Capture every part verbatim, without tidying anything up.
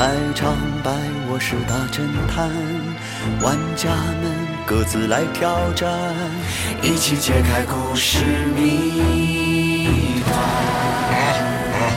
开场白，我是大侦探，玩家们各自来挑战，一起揭开故事谜团。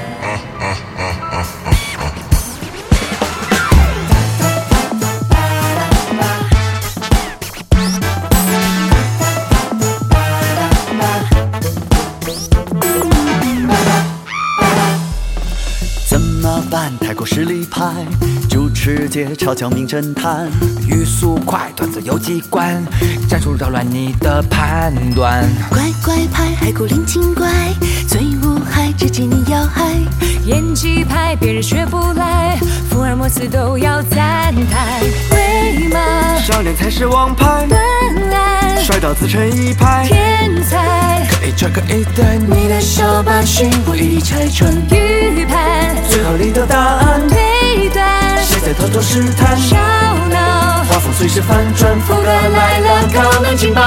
怎么办？太过实力派，主持界嘲笑名侦探， 语速快，段子有机关，战术扰乱你的判断。 乖乖派，海龟灵精怪，最无害，直击你要害。 演技派，别人学不来，福尔摩斯都要赞叹。鬼马， 少年才是王牌， 断案， 帅到自成一派， 天才， 可以抓个一单。 你的小把戏我一拆穿， 预判， 最后你的答案， 推断， 谁在偷偷试探？ 烧脑， 画风随时反转， 福哥来了，高能情报。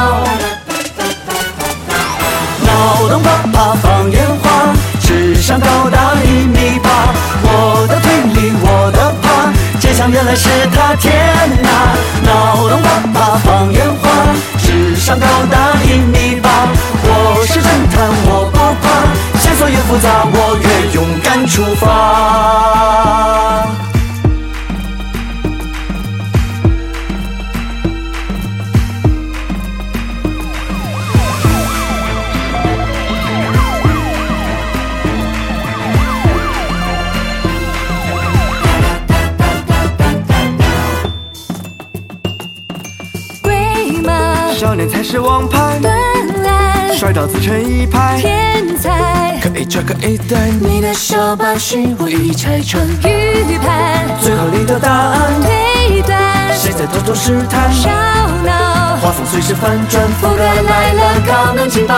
脑洞啪啪放烟花，智商高达一米八，我的推理我的怕，真相原来是他，天哪！脑洞啪啪放烟花，智商高达一米八，我是侦探我不怕，线索越复杂我越勇敢出发。 少年才是王牌， 断案， 帅到自成一派， 天才， 可以抓个一单。 你的小把戏我一拆穿， 预判， 最后你的答案， 推断， 谁在偷偷试探？ 烧脑， 画风随时反转， 福哥来了，高能情报。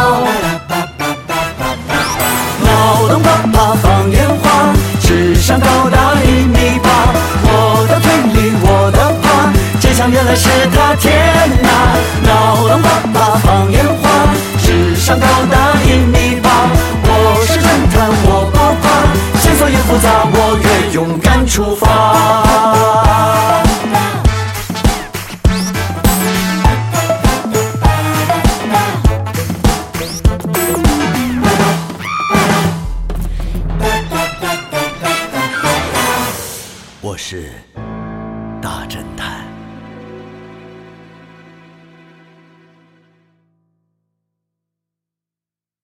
脑洞啪啪放烟花，智商高达一米八，我的推理我的怕，真相原来是他，天哪！脑洞啪啪放烟花，智商高达一米八，我是侦探我不怕，线索越复杂我越勇敢出发。我是大侦探。